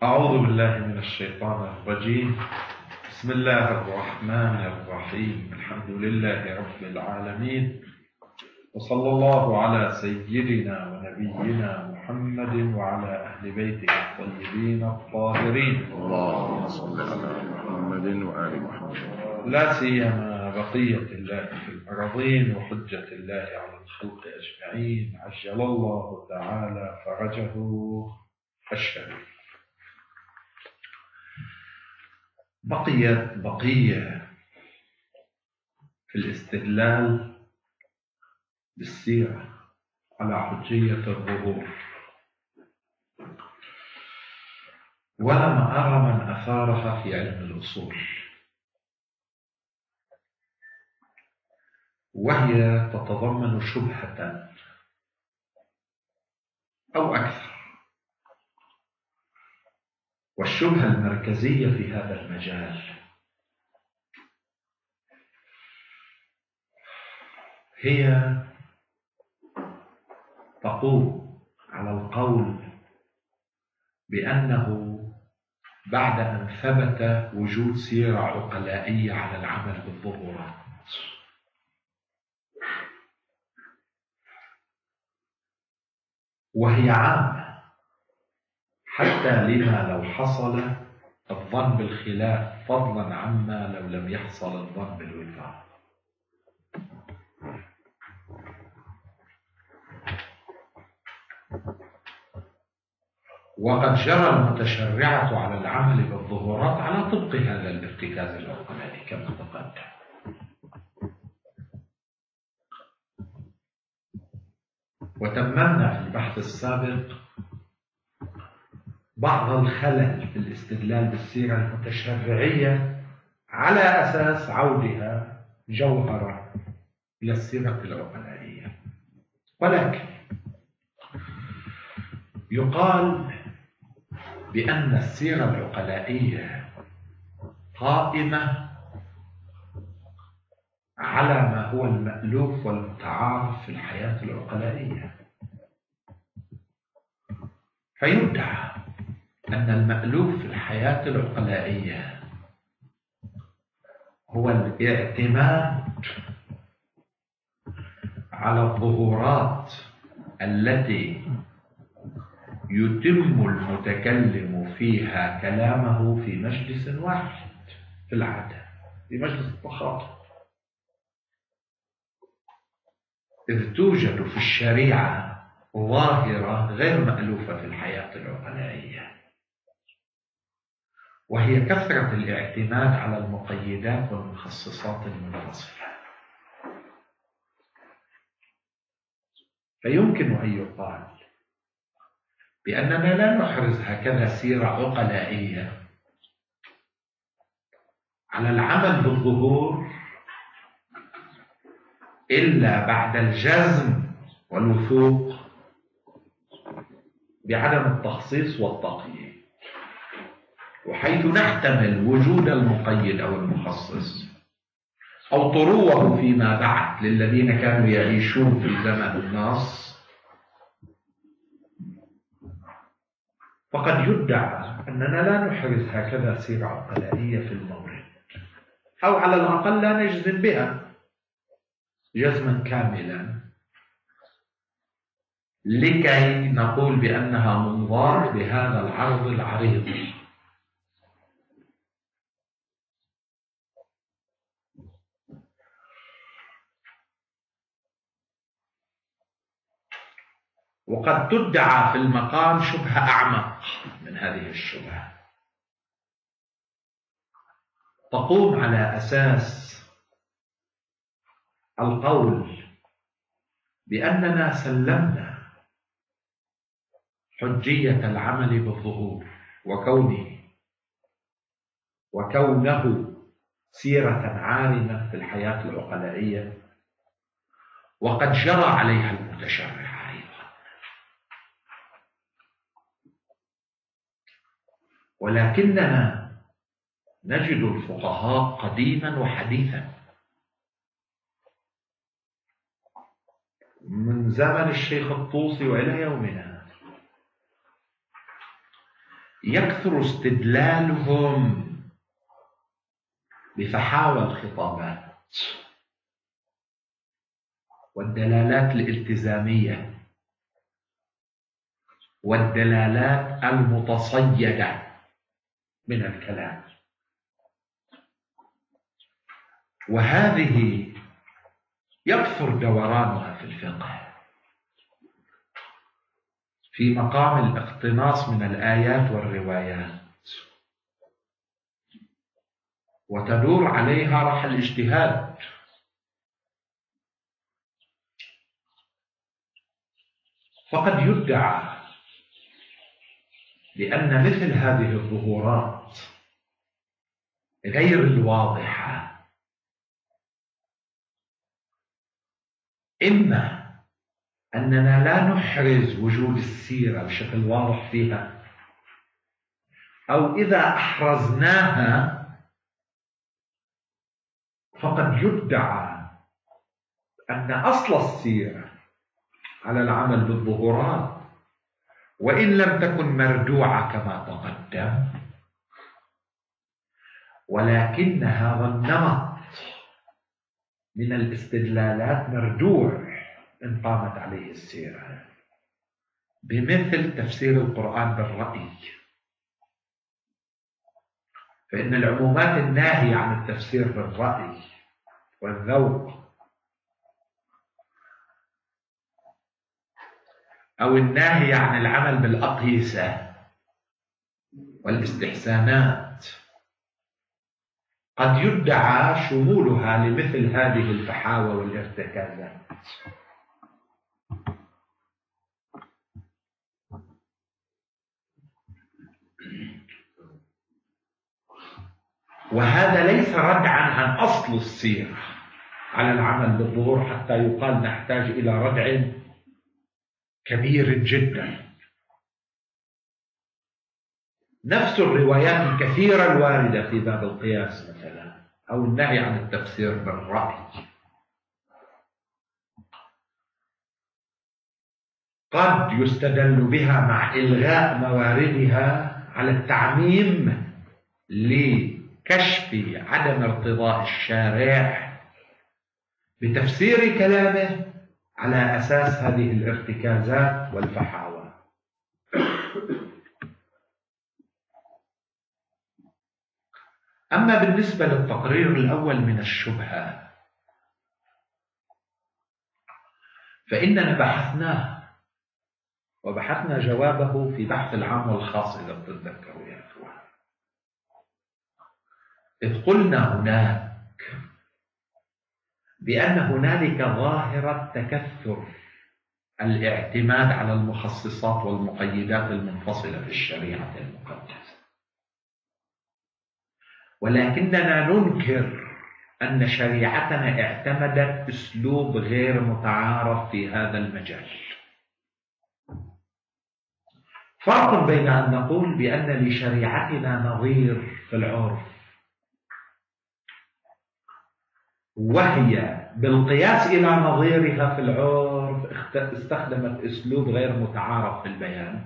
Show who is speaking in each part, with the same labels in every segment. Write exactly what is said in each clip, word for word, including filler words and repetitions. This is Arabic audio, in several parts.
Speaker 1: أعوذ بالله من الشيطان الرجيم. بسم الله الرحمن الرحيم. الحمد لله رب العالمين، وصلى الله على سيدنا ونبينا محمد وعلى أهل بيته الطيبين الطاهرين.
Speaker 2: اللهم صل على محمد وآل محمد.
Speaker 1: لا سيما بقية الله في الأرضين وحجة الله على الخلق أجمعين، عجل الله تعالى فرجه الشريف. بقيت بقية في الاستدلال بالسيرة على حجية الظهور، ولم أرى من أثارها في علم الأصول، وهي تتضمن شبهة أو أكثر. والشبهة المركزية في هذا المجال هي تقوم على القول بأنه بعد أن ثبت وجود سيرة عقلائية على العمل بالظهورات، وهي عامة حتى لما لو حصل الظن بالخلاف، فضلا عما لو لم يحصل الظن بالوفاق. وقد جرى المتشرعة على العمل بالظهورات على طبق هذا الارتكاز العقلاني كما تقدم. وتممنا في البحث السابق بعض الخلل في الاستدلال بالسيرة المتشرعية على أساس عودها جوهرة إلى السيرة العقلائية. ولكن يقال بأن السيرة العقلائية قائمة على ما هو المألوف والمتعارف في الحياة العقلائية، فيدعى أن المألوف في الحياة العقلائية هو الاعتماد على الظهورات التي يتم المتكلم فيها كلامه في مجلس واحد، في العادة في مجلس التخاطب، إذ توجد في الشريعة ظاهرة غير مألوفة في الحياة العقلائية، وهي كثرة الاعتماد على المقيدات والمخصصات المنفصلة. فيمكن أن يقال بأننا لا نحرز هكذا سيرة عقلائية على العمل بالظهور إلا بعد الجزم والوثوق بعدم التخصيص والتقييد، وحيث نحتمل وجود المقيد أو المخصص أو طروه فيما بعد للذين كانوا يعيشون في زمن النص، فقد يدعى أننا لا نحرز هكذا سيرة عقلائية في المورد، أو على الأقل لا نجزم بها جزما كاملا لكي نقول بأنها منظار بهذا العرض العريض. وقد تدعى في المقام شبهة أعمق من هذه الشبهة، تقوم على أساس القول بأننا سلمنا حجية العمل بالظهور وكونه وكونه سيرة عارمة في الحياة العقلائية، وقد جرى عليها المتشرع أيضا. ولكننا نجد الفقهاء قديما وحديثا من زمن الشيخ الطوسي وإلى يومنا يكثر استدلالهم بفحاوى الخطابات والدلالات الالتزامية والدلالات المتصيدة من الكلام، وهذه يكثر دورانها في الفقه في مقام الاقتناص من الآيات والروايات، وتدور عليها رحى الاجتهاد. فقد يدعى بأن مثل هذه الظهورات غير الواضحة إما أننا لا نحرز وجود السيرة بشكل واضح فيها، أو إذا أحرزناها فقد يدعى أن أصل السيرة على العمل بالظهورات، وإن لم تكن مردوعة كما تقدم، ولكن هذا النمط من الاستدلالات مردوع إن قامت عليه السيرة، بمثل تفسير القرآن بالرأي، فإن العمومات الناهية عن التفسير بالرأي والذوق، أو الناهية عن العمل بالأقيسة والاستحسانات، قد يدعى شمولها لمثل هذه الفحاوى والارتكازات. وهذا ليس ردعا عن أصل السيرة على العمل بالظهور حتى يقال نحتاج إلى ردع كبير جدا. نفس الروايات الكثيرة الواردة في باب القياس مثلا، أو النهي عن التفسير بالرأي، قد يستدل بها مع إلغاء مواردها على التعميم لكشف عدم ارتضاء الشارع بتفسير كلامه على أساس هذه الارتكازات والفحاوى. أما بالنسبة للتقرير الأول من الشبهة فإننا بحثناه، وبحثنا جوابه في بحث العام والخاص إذا بتتذكروا يا أخوان، إذ قلنا هناك بأن هنالك ظاهرة تكثر الاعتماد على المخصصات والمقيدات المنفصلة في الشريعة المقدسة، ولكننا ننكر أن شريعتنا اعتمدت أسلوب غير متعارف في هذا المجال. فرق بين أن نقول بأن لشريعتنا نظير في العرف، وهي بالقياس إلى نظيرها في العرف استخدمت أسلوب غير متعارف في البيان،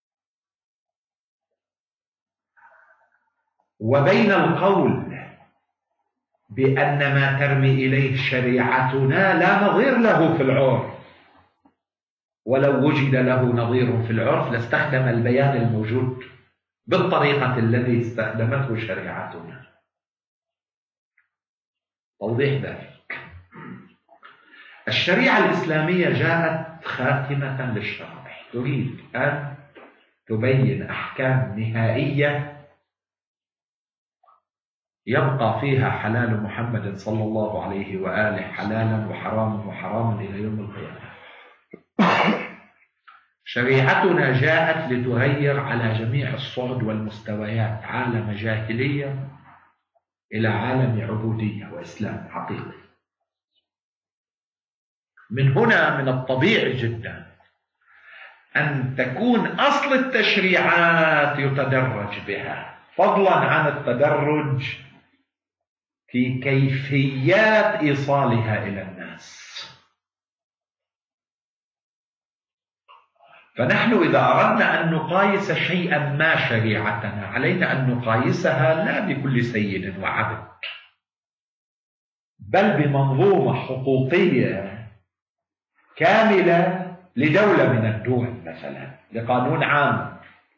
Speaker 1: وبين القول بأن ما ترمي إليه شريعتنا لا نظير له في العرف، ولو وجد له نظير في العرف لاستخدم البيان الموجود بالطريقة التي استخدمته شريعتنا. توضيح ذلك: الشريعة الإسلامية جاءت خاتمة للشرائع، تريد أن تبين أحكام نهائية يبقى فيها حلال محمد صلى الله عليه وآله حلالا وحراما وحراما إلى يوم القيامة. شريعتنا جاءت لتغير على جميع الصعد والمستويات عالم جاهلية إلى عالم عبودية وإسلام حقيقي. من هنا من الطبيعي جدا أن تكون أصل التشريعات يتدرج بها، فضلا عن التدرج في كيفيات إيصالها إلى الناس. فنحن إذا أردنا أن نقايس شيئا ما شريعتنا علينا أن نقايسها لا بكل سيد وعبد، بل بمنظومة حقوقية كاملة لدولة من الدول مثلا، لقانون عام.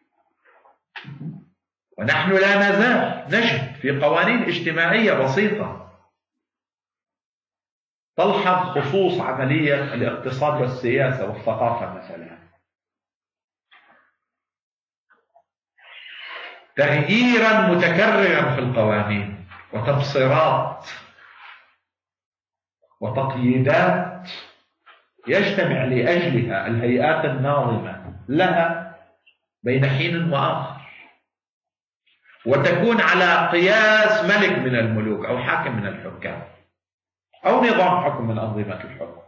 Speaker 1: ونحن لا نزال نجد في قوانين اجتماعية بسيطة تلحظ خصوص عملية الاقتصاد والسياسة والثقافة مثلا، تغييرا متكررا في القوانين وتبصيرات وتقييدات يجتمع لأجلها الهيئات الناظمة لها بين حين وآخر، وتكون على قياس ملك من الملوك أو حاكم من الحكام أو نظام حكم من أنظمة الحكم.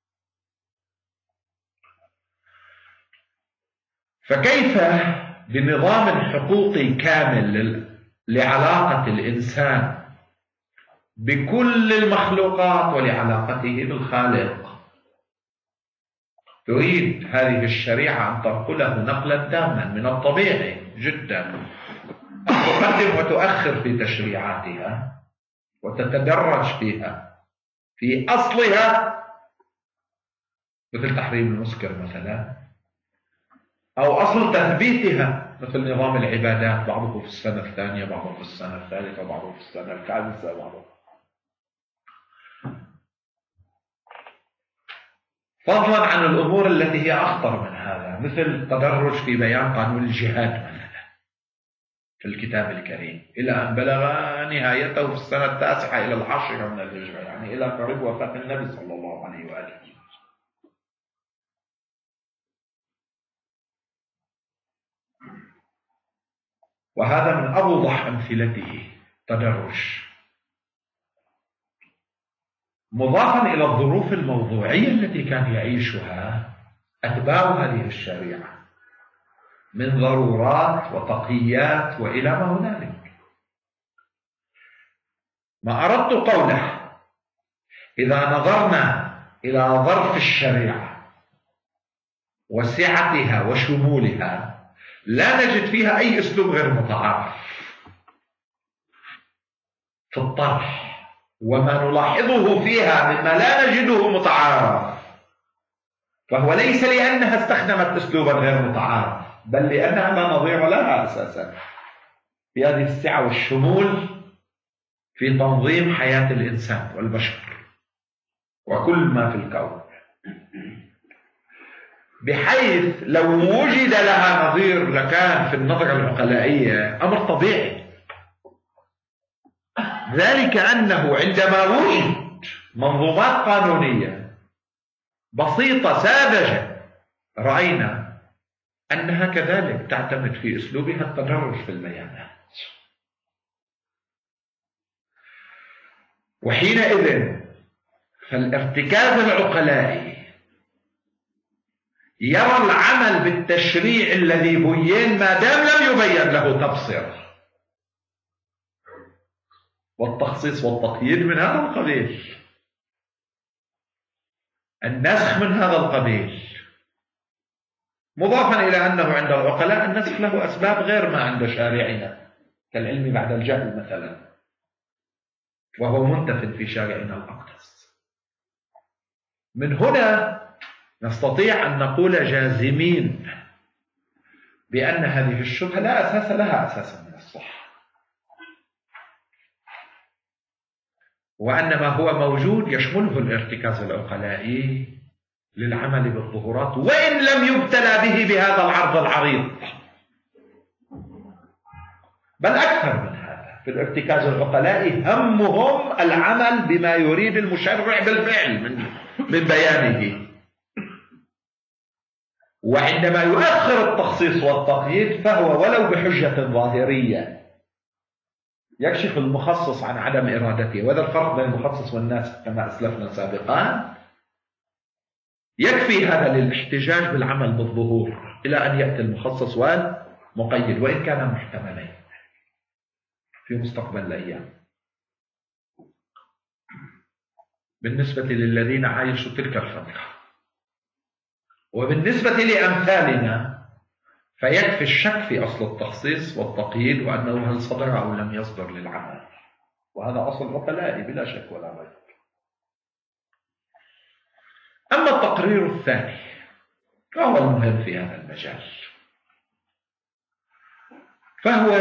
Speaker 1: فكيف بنظام حقوقي كامل لعلاقة الإنسان بكل المخلوقات ولعلاقته بالخالق تريد هذه الشريعة أن تنقله نقلا تاما من الطبيعي جدا أن تقدم وتؤخر في تشريعاتها وتتدرج فيها في أصلها، مثل تحريم المسكر مثلا، أو أصل تثبيتها مثل نظام العبادات، بعضه في السنة الثانية بعضه في السنة الثالثة بعضه في السنة الخامسة بعضه، فضلا عن الأمور التي هي أخطر من هذا، مثل التدرج في بيان قانون الجهاد مثلا في الكتاب الكريم إلى أن بلغ نهايته في السنة التاسعة إلى العاشرة من الهجرة، يعني إلى قريب وفاة النبي صلى الله عليه وآله. وهذا من أوضح أمثلته تدرج، مضافا إلى الظروف الموضوعية التي كان يعيشها أتباع هذه الشريعة من ضرورات وتقيات وإلى ما هنالك. ما أردت قوله إذا نظرنا إلى ظرف الشريعة وسعتها وشمولها لا نجد فيها أي أسلوب غير متعارف في الطرح، وما نلاحظه فيها مما لا نجده متعارف فهو ليس لأنها استخدمت أسلوبا غير متعارف، بل لأنها لا نظير لها أساسا في هذه السعة والشمول في تنظيم حياة الإنسان والبشر وكل ما في الكون، بحيث لو وجد لها نظير لكان في النظرة العقلائية أمر طبيعي. ذلك أنه عندما وجد منظومات قانونية بسيطة ساذجة رأينا أنها كذلك تعتمد في أسلوبها التدرج في البيانات، وحينئذ فالارتكاز العقلائي يرى العمل بالتشريع الذي بين ما دام لم يبين له تبصير، والتخصيص والتقييد من هذا القبيل، النسخ من هذا القبيل، مضافا إلى أنه عند العقلاء النسخ له أسباب غير ما عند شارعنا كالعلم بعد الجهل مثلا، وهو منتفذ في شارعنا الأقدس. من هنا نستطيع أن نقول جازمين بأن هذه الشبهة لا أساس لها أساسا من الصحة، وأن ما هو موجود يشمله الارتكاز العقلائي للعمل بالظهورات وإن لم يبتلى به بهذا العرض العريض، بل أكثر من هذا. في الارتكاز العقلائي همهم العمل بما يريد المشرع بالفعل من, من بيانه، وعندما يؤخر التخصيص والتقييد فهو ولو بحجة ظاهرية يكشف المخصص عن عدم إرادته، وهذا الفرق بين المخصص والناسخ كما أسلفنا سابقا. يكفي هذا للاحتجاج بالعمل بالظهور إلى أن يأتي المخصص والمقيد وإن كان محتملين في مستقبل الأيام. بالنسبة للذين عايشوا تلك الفترة وبالنسبة لأمثالنا فيكفي الشك في أصل التخصيص والتقييد وأنه هل صدر أو لم يصدر للعمل، وهذا أصل عقلائي بلا شك ولا ريب. أما التقرير الثاني فهو المهم في هذا المجال، فهو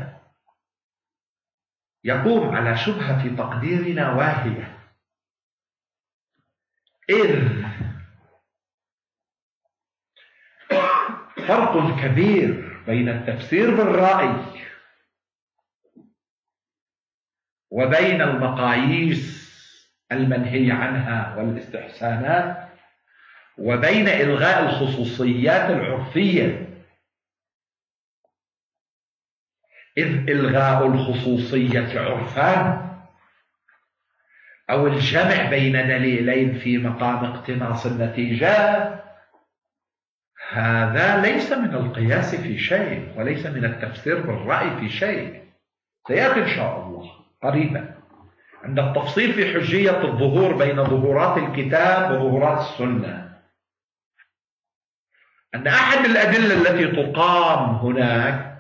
Speaker 1: يقوم على شبهة في تقديرنا واهية، إذ فرق كبير بين التفسير بالرأي وبين المقاييس المنهي عنها والاستحسانات وبين إلغاء الخصوصيات العرفية، إذ إلغاء الخصوصية عرفان أو الجمع بين دليلين في مقام اقتناص النتيجة هذا ليس من القياس في شيء وليس من التفسير بالرأي في شيء. سيأتي إن شاء الله قريبا عند التفصيل في حجية الظهور بين ظهورات الكتاب وظهورات السنة أن أحد الأدلة التي تقام هناك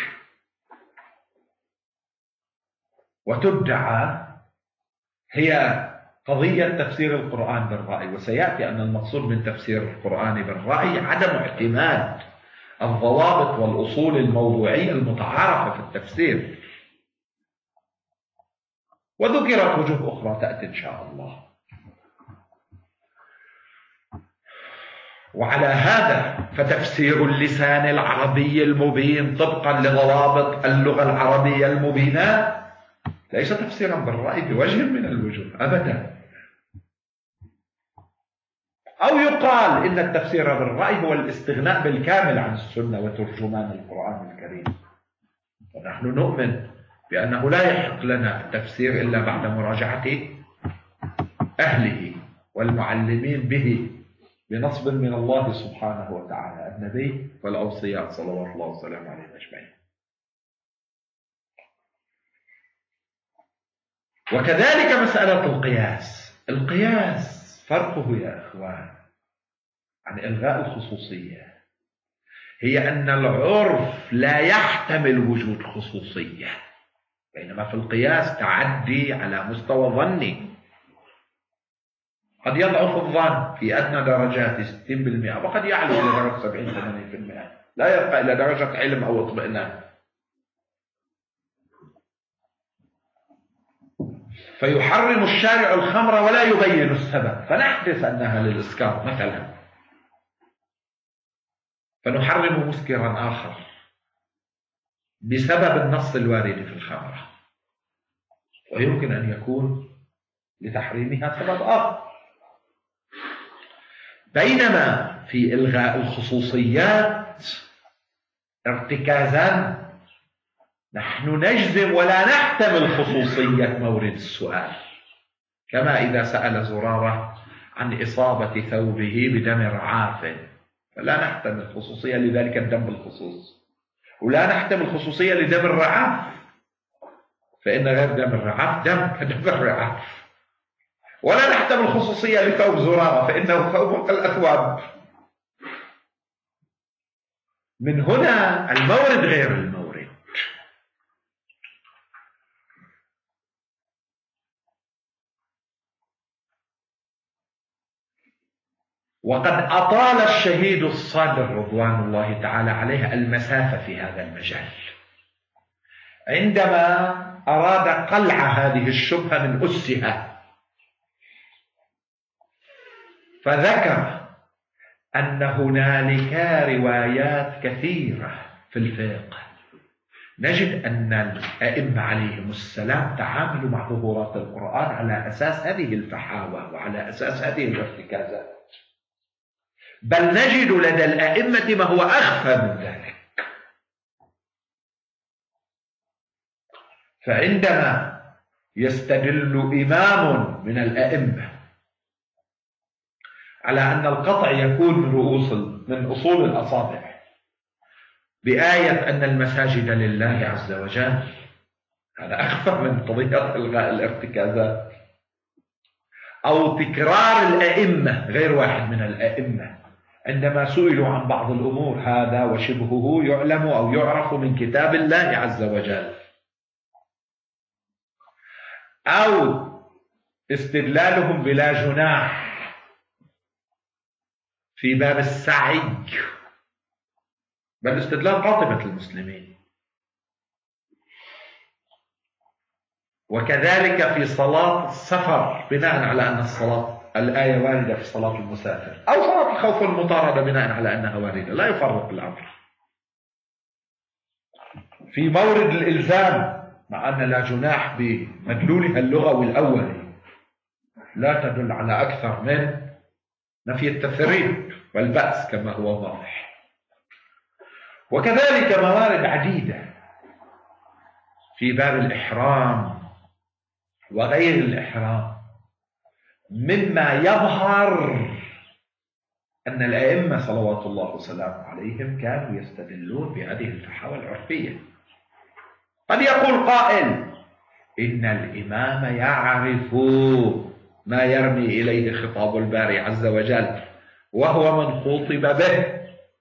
Speaker 1: وتدعى هي قضية تفسير القرآن بالرأي، وسيأتي أن المقصود من تفسير القرآن بالرأي عدم اعتماد الضوابط والأصول الموضوعية المتعارفة في التفسير، وذكرت وجوه أخرى تأتي إن شاء الله. وعلى هذا فتفسير اللسان العربي المبين طبقا لضوابط اللغة العربية المبينة ليس تفسيرا بالرأي بوجه من الوجوه أبدا. أو يقال إن التفسير بالرأي هو الاستغناء بالكامل عن السنة وترجمان القرآن الكريم، ونحن نؤمن بأنه لا يحق لنا التفسير إلا بعد مراجعة أهله والمعلمين به بنصب من الله سبحانه وتعالى، النبي والأوصياء صلوات الله وسلامه عليهم أجمعين. وكذلك مسألة القياس، القياس فرقه يا إخوان عن إلغاء الخصوصية هي أن العرف لا يحتمل وجود خصوصية، بينما في القياس تعدي على مستوى ظني، قد يضعف الظن في أدنى درجات ستين بالمئة وقد يعلو إلى درجة سبعين ثمانين بالمئة، لا يرقى إلى درجة علم أو اطمئنان. فيحرم الشارع الخمر ولا يبين السبب، فنحدث أنها للإسكار مثلا، فنحرم مسكرا آخر بسبب النص الوارد في الخمرة، ويمكن أن يكون لتحريمها سبب آخر. بينما في إلغاء الخصوصيات ارتكازا نحن نجزم ولا نحتمل خصوصية مورد السؤال، كما إذا سأل زرارة عن إصابة ثوبه بدم رعاف، فلا نحتمل خصوصية لذلك الدم بالخصوص، ولا نحتمل خصوصية لدم الرعاف فإن غير دم الرعاف دم كدم الرعاف، ولا نحتمل خصوصية لثوب زرارة فإنه ثوب كالأثواب. من هنا المورد غير المورد. وقد أطال الشهيد الصادر رضوان الله تعالى عليه المسافة في هذا المجال عندما أراد قلع هذه الشبهة من أسها، فذكر أن هنالك روايات كثيرة في الفقه نجد أن الأئمة عليهم السلام تعاملوا مع ظهورات القرآن على أساس هذه الفحاوة وعلى أساس هذه الارتكازات، بل نجد لدى الأئمة ما هو أخفى من ذلك. فعندما يستدل إمام من الأئمة على أن القطع يكون من رؤوس من أصول الأصابع بآية أن المساجد لله عز وجل، هذا أخفى من قضية إلغاء الارتكازات، أو تكرار الأئمة غير واحد من الأئمة عندما سئلوا عن بعض الأمور هذا وشبهه يعلم أو يعرف من كتاب الله عز وجل، أو استدلالهم بلا جناح في باب السعي، بل استدلال قاطبة المسلمين. وكذلك في صلاة السفر بناء على أن الصلاة الآية واردة في صلاة المسافر، أو صلاة الخوف والمطاردة بناء على أنها واردة، لا يفرق الأمر. في مورد الإلزام مع أن لا جناح بمدلولها اللغوي الأولي لا تدل على أكثر من نفي التثريب والبأس كما هو واضح. وكذلك موارد عديدة في باب الإحرام وغير الإحرام مما يظهر أن الأئمة صلوات الله وسلامه عليهم كانوا يستدلون بهذه الفحوى العرفية. قد يقول قائل إن الإمام يعرف ما يرمي إليه خطاب الباري عز وجل وهو من خطب به،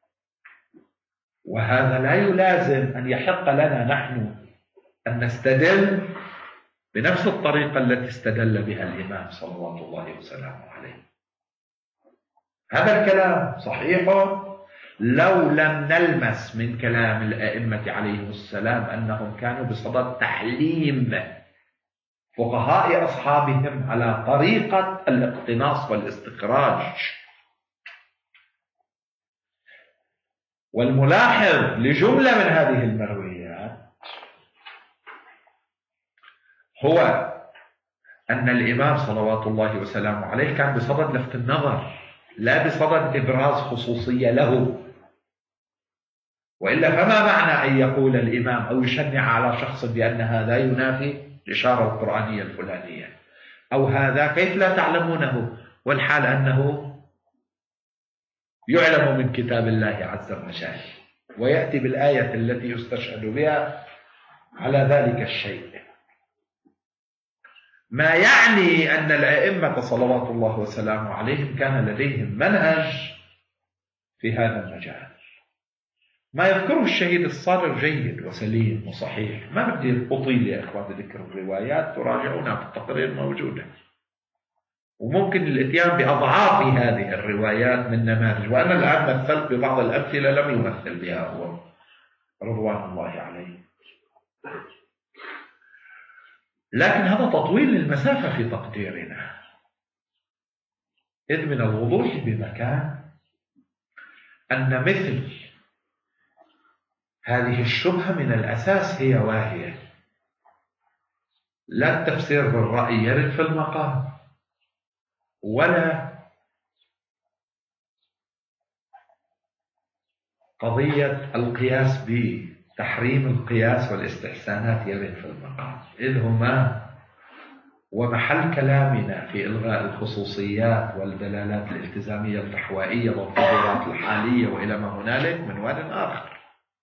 Speaker 1: وهذا لا يلازم أن يحق لنا نحن أن نستدل بنفس الطريقة التي استدل بها الإمام صلوات الله وسلامه عليه. هذا الكلام صحيح لو لم نلمس من كلام الأئمة عليهم السلام أنهم كانوا بصدد تحليم فقهاء أصحابهم على طريقة الاقتناص والاستخراج. والملاحظ لجملة من هذه المرويات هو أن الإمام صلوات الله وسلامه عليه كان بصدد لفت النظر لا بصدد إبراز خصوصية له، وإلا فما معنى أن يقول الإمام أو يشنع على شخص بأن هذا ينافي الإشارة القرآنية الفلانية، أو هذا كيف لا تعلمونه والحال أنه يعلم من كتاب الله عز وجل، ويأتي بالآية التي يستشهد بها على ذلك الشيء. ما يعني أن الأئمة صلوات الله وسلامه عليهم كان لديهم منهج في هذا المجال. ما يذكره الشهيد الصادق جيد وسليم وصحيح، ما بدي أطيل يا إخوان ذكر الروايات، تراجعونها في التقرير موجودة، وممكن الاتيان بأضعاف هذه الروايات من نماذج، وأنا الآن مثلت ببعض الأمثلة لم يمثل بها هو رضوان الله عليه. لكن هذا تطويل للمسافة في تقديرنا، إذ من الوضوح بمكان أن مثل هذه الشبهة من الأساس هي واهية. لا التفسير بالرأي يرد في المقام، ولا قضية القياس بتحريم القياس والاستحسانات يرد في المقام، إذ هما ومحل كلامنا في إلغاء الخصوصيات والدلالات الالتزامية الفحوائية والظهورات الحالية وإلى ما هنالك من واد آخر.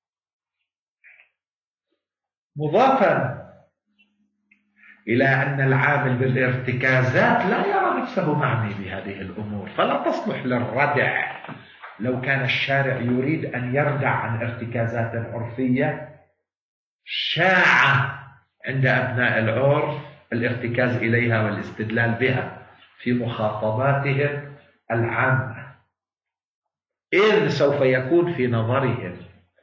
Speaker 1: مضافا إلى أن العامل بالارتكازات لا يرى نفسه معني بهذه الأمور، فلا تصلح للردع. لو كان الشارع يريد أن يردع عن ارتكازات عرفية شاع عند أبناء العرف الارتكاز إليها والاستدلال بها في مخاطباتهم العامة، إذ سوف يكون في نظرهم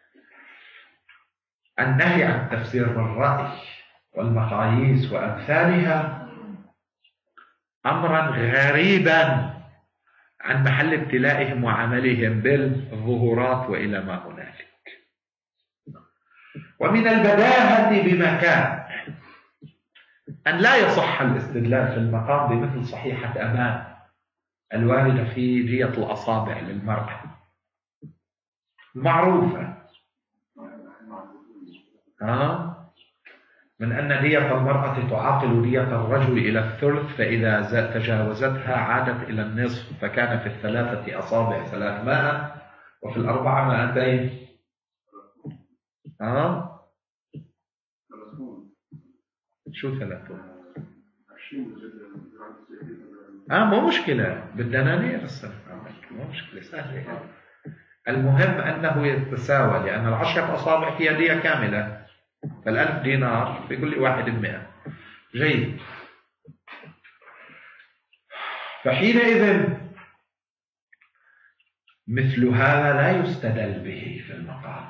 Speaker 1: النهي عن التفسير بالرأي والمقاييس وأمثالها أمرا غريبا عن محل ابتلائهم وعملهم بالظهورات وإلى ما هنالك. ومن البداهة بمكان أن لا يصح الاستدلال في المقام بمثل صحيحة أمان الواردة في دية الأصابع للمرأة معروفة، ها؟ من أن دية المرأة تعاقل دية الرجل إلى الثلث، فإذا تجاوزتها عادت إلى النصف، فكان في الثلاثة أصابع ثلاثمائة وفي الأربعة مائتين. ها؟ شو ثلاثون؟ آه مو مشكلة بالدنانير السنة، مو مشكلة سهلة. المهم أنه يتساوى، لأن العشرة أصابع فيها دية كاملة، فالألف دينار بيقول لي واحد بمئة. جيد. فحينئذ مثل هذا لا يستدل به في المقام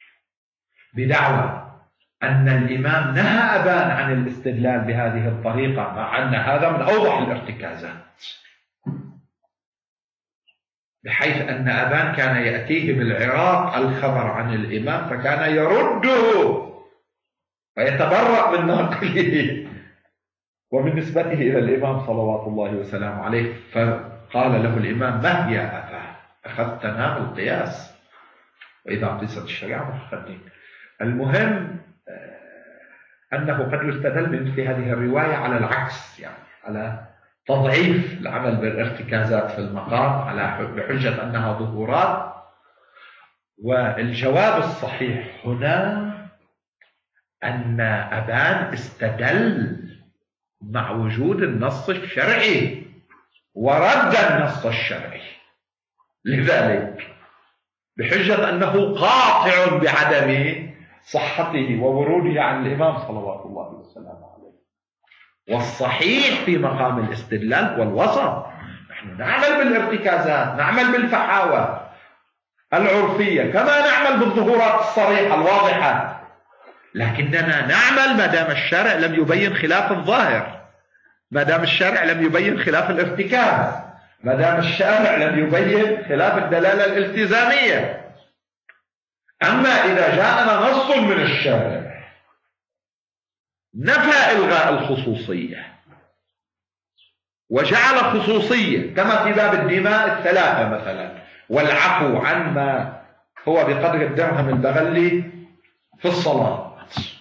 Speaker 1: بدعوى أن الإمام نهى أبان عن الاستدلال بهذه الطريقة، مع أن هذا من أوضح الارتكازات، بحيث أن أبان كان يأتيه بالعراق الخبر عن الإمام فكان يرده ويتبرأ من ناقله ومن نسبته إلى الإمام صلوات الله وسلامه عليه. فقال له الإمام: ما هي أبان؟ أخذتنا بالقياس، وإذا قيست الشريعة متقدمين. المهم أنه قد يستدل بمثل هذه الرواية على العكس، يعني على تضعيف العمل بالارتكازات في المقام على بحجة أنها ظهورات. والجواب الصحيح هنا أن أبان استدل مع وجود النص الشرعي ورد النص الشرعي، لذلك بحجة أنه قاطع بعدم صحته ووروده عن الإمام صلوات الله وسلامه عليه. والصحيح في مقام الاستدلال هو الوسط. نحن نعمل بالارتكازات، نعمل بالفحاوى العرفية كما نعمل بالظهورات الصريحة الواضحة، لكننا نعمل ما دام الشرع لم يبين خلاف الظاهر، ما دام الشرع لم يبين خلاف الارتكاز، ما دام الشارع لم يبين خلاف الدلالة الالتزامية. أما إذا جاءنا نص من الشارع نفى إلغاء الخصوصية وجعل خصوصية، كما في باب الدماء الثلاثة مثلا، والعفو عما هو بقدر الدرهم البغلي في الصلاة،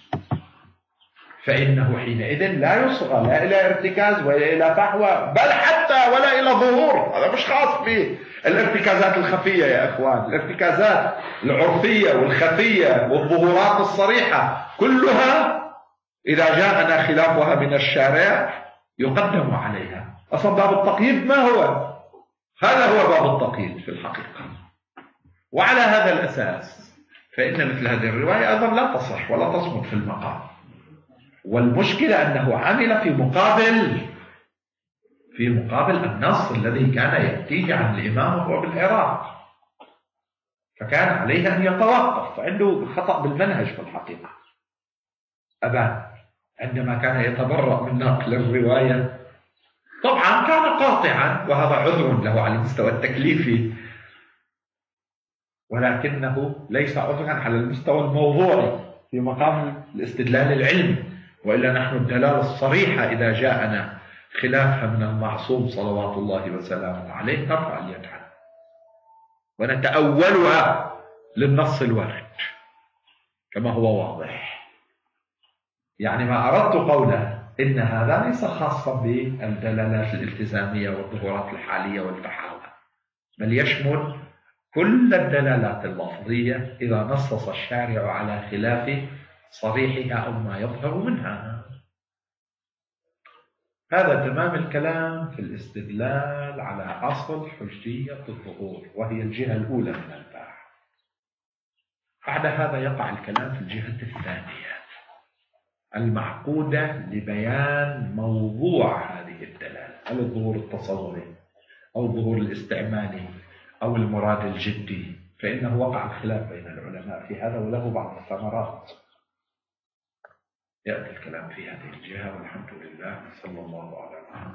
Speaker 1: فإنه حينئذ لا يصغى لا إلى ارتكاز ولا إلى فحوى، بل حتى ولا إلى ظهور. هذا مش خاص بالارتكازات الخفية يا أخوان، الارتكازات العرفية والخفية والظهورات الصريحة كلها إذا جاءنا خلافها من الشارع يقدم عليها. أصلا باب التقييد ما هو؟ هذا هو باب التقييد في الحقيقة. وعلى هذا الأساس فإن مثل هذه الرواية أيضا لا تصح ولا تصمت في المقام. والمشكلة أنه عمل في مقابل في مقابل النص الذي كان يأتيه عن الإمام وهو بالعراق، فكان عليه أن يتوقف، فعنده خطأ بالمنهج في الحقيقة. أبان عندما كان يتبرأ من نقل الرواية طبعا كان قاطعا، وهذا عذر له على المستوى التكليفي، ولكنه ليس عذرا على المستوى الموضوعي في مقام الاستدلال العلمي. وإلا نحن الدلالة الصريحة إذا جاءنا خلافها من المعصوم صلوات الله وسلامه عليه نرفع اليد عنه ونتأولها للنص الوارد كما هو واضح. يعني ما أردت قوله إن هذا ليس خاصا بالدلالات الالتزامية والظهورات الحالية والفحاوى، بل يشمل كل الدلالات اللفظية إذا نصص الشارع على خلاف صريحها أو ما يظهر منها. هذا تمام الكلام في الاستدلال على أصل حجية الظهور، وهي الجهة الأولى من الباحث. بعد هذا يقع الكلام في الجهة الثانية المعقودة لبيان موضوع هذه الدلالة، هل الظهور التصوري أو الظهور الاستعمالي أو المراد الجدي. فإنه وقع الخلاف بين العلماء في هذا وله بعض الثمرات. يأتي الكلام في هذه الجهة، والحمد لله، صلى الله على محمد.